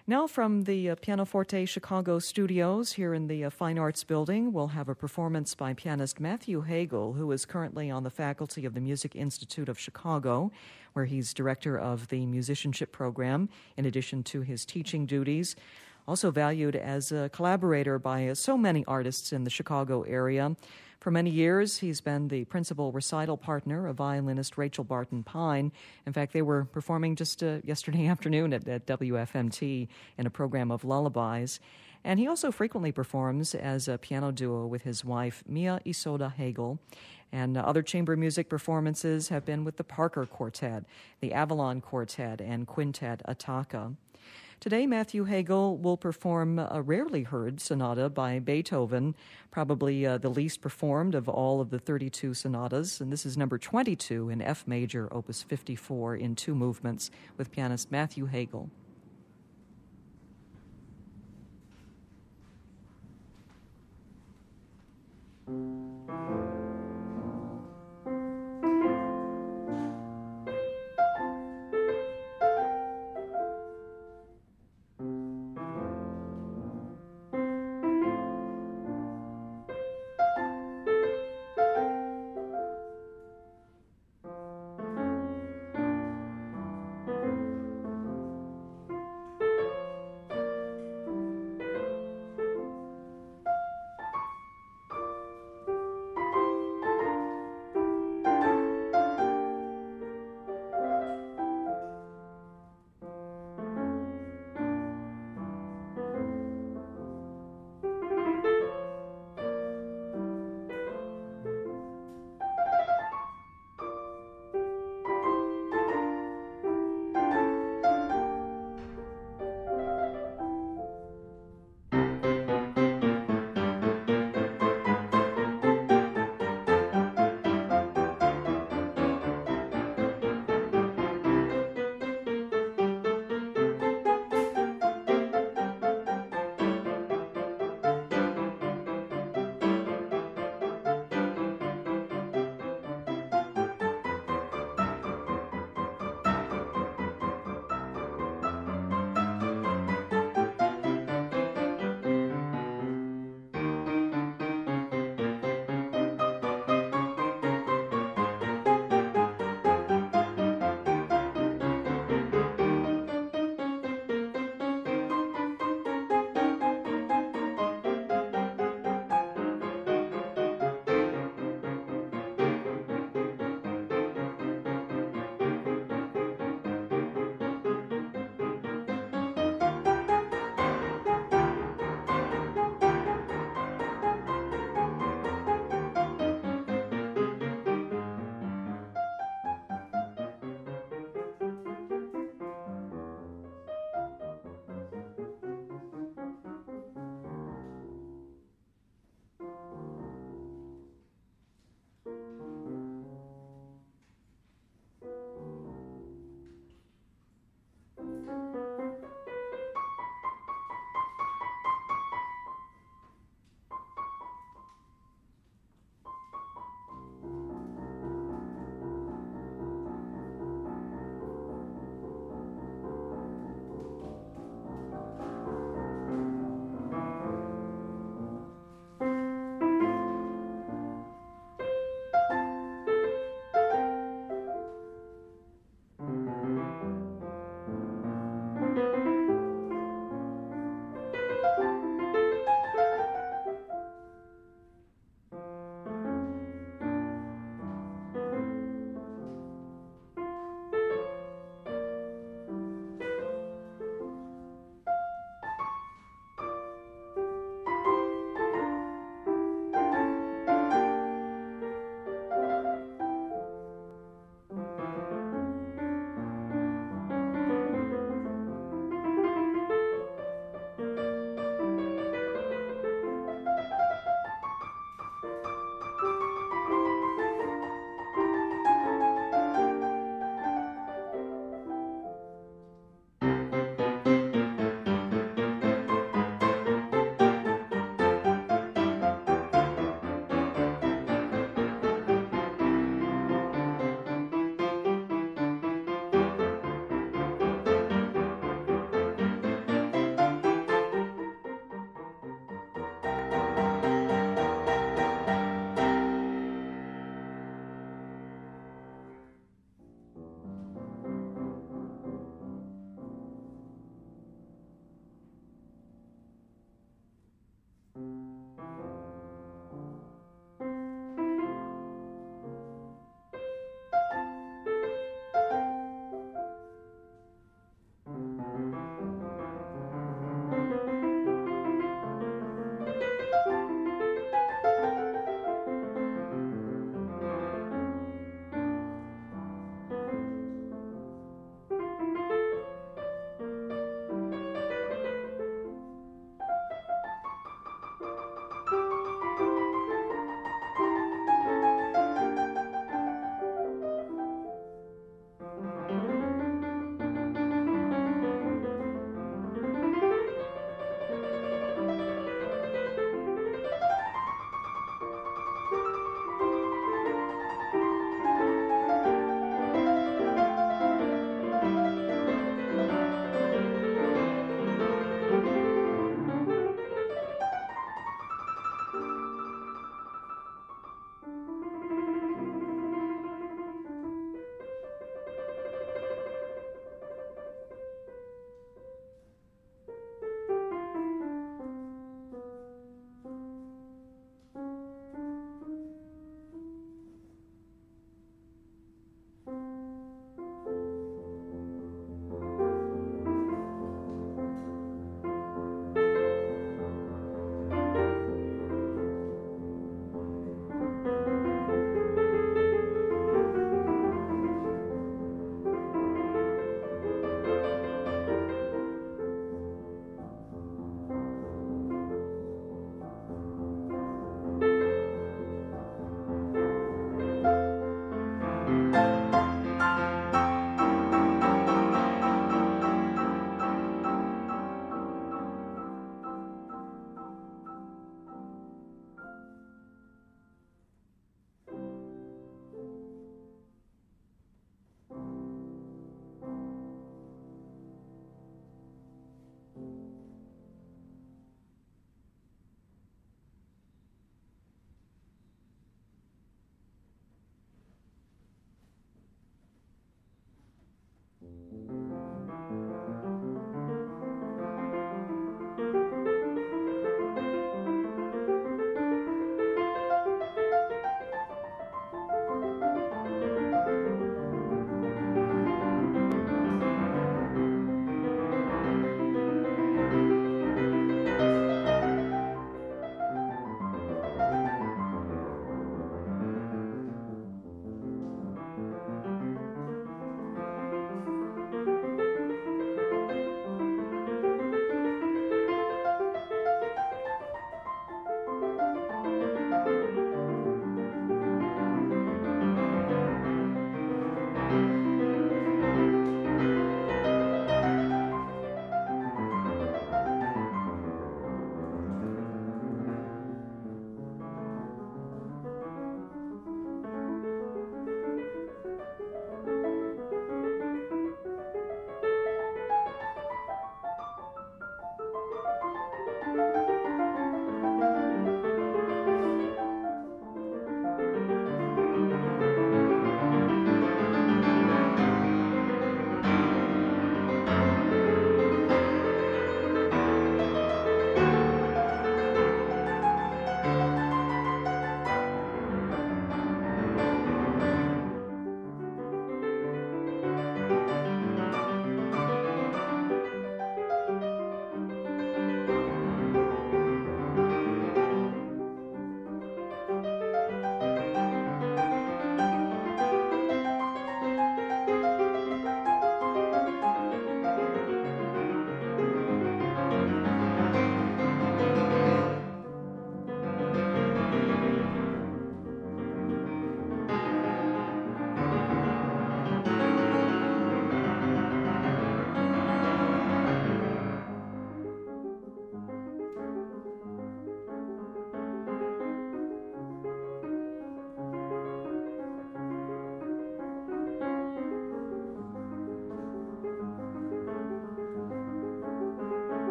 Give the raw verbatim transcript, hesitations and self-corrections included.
Now, from the uh, Pianoforte Chicago studios here in the uh, Fine Arts Building, we'll have a performance by pianist Matthew Hagel, who is currently on the faculty of the Music Institute of Chicago, where he's director of the musicianship program, in addition to his teaching duties. Also valued as a collaborator by uh, so many artists in the Chicago area. For many years, he's been the principal recital partner of violinist Rachel Barton Pine. In fact, they were performing just uh, yesterday afternoon at, at W F M T in a program of lullabies. And he also frequently performs as a piano duo with his wife, Mia Isoda Hagel. And uh, other chamber music performances have been with the Parker Quartet, the Avalon Quartet, and Quintet Attacca. Today, Matthew Hagel will perform a rarely heard sonata by Beethoven, probably uh, the least performed of all of the thirty-two sonatas, and this is number twenty-two in F major, opus fifty-four, in two movements, with pianist Matthew Hagel. Mm-hmm.